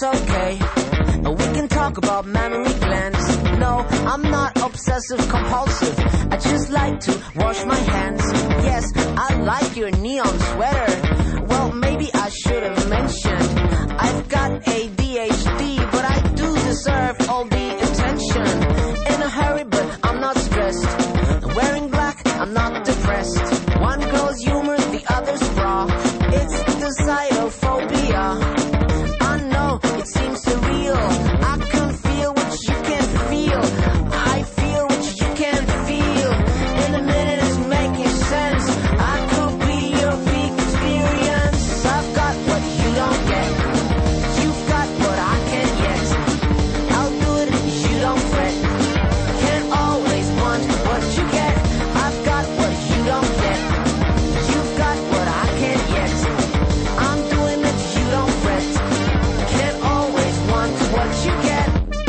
that's okay. We can talk about mammary glands. No, I'm not obsessive compulsive. I just like to wash my hands. Yes, I like your neon sweater. Well, maybe I should have mentioned I've got ADHD, but I do deserve all the attention. In a hurry, but I'm not stressed. Wearing black, I'm not depressed. One girl's humor, the other's raw. It's the xylophobia. I know it seems surreal. I can feel what you can't feel. I feel what you can't feel. In a minute it's making sense. I could be your peak experience. I've got what you don't get. You've got what I can't yet. I'll do it, you don't fret. Can't always want what you get. I've got what you don't get. You've got what I can't yet. I'm doing it, you don't fret. Can't always want what you get.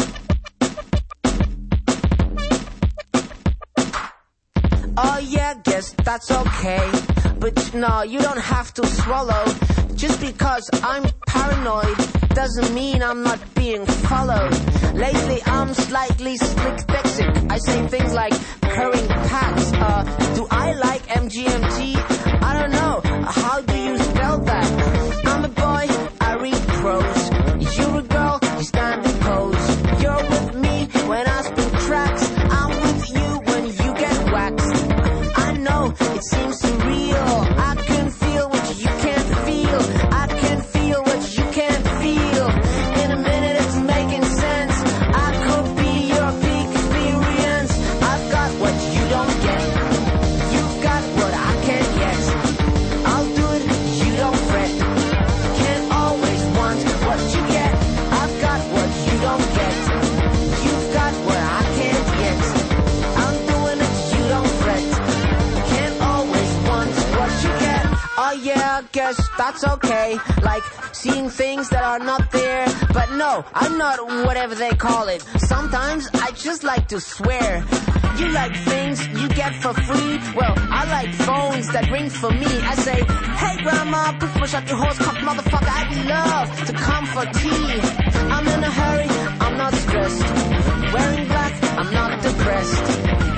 Oh yeah, guess that's okay. But no, you don't have to swallow. Just because I'm paranoid doesn't mean I'm not being followed. Lately I'm slightly slick lexic. I say things like purring packs. Do I like MGMT? I don't know. How do you spell that? I'm a boy, I read prose. You're a girl, you stand and pose. You're with me when I spin tracks. I'm with you when you get waxed. I know it seems surreal. I can feel what you can't feel. I can feel what you can't feel. In a minute it's making sense. I could be your peak experience. I've got what you don't get. You've got what I can't yet. I'll do it, you don't fret. Can't always want what you get. I've got what you don't get. You've got what I can't yet. I'm doing it, you don't fret. Can't always want what you get. Oh yeah, I guess that's okay. Like seeing things that are not there. But no, I'm not whatever they call it. Sometimes I just like to swear. You like things you get for free. Well, I like phones that ring for me. I say, hey grandma, please push out your horse cock, motherfucker. I'd love to come for tea. I'm in a hurry, I'm not stressed. Wearing black, I'm not depressed.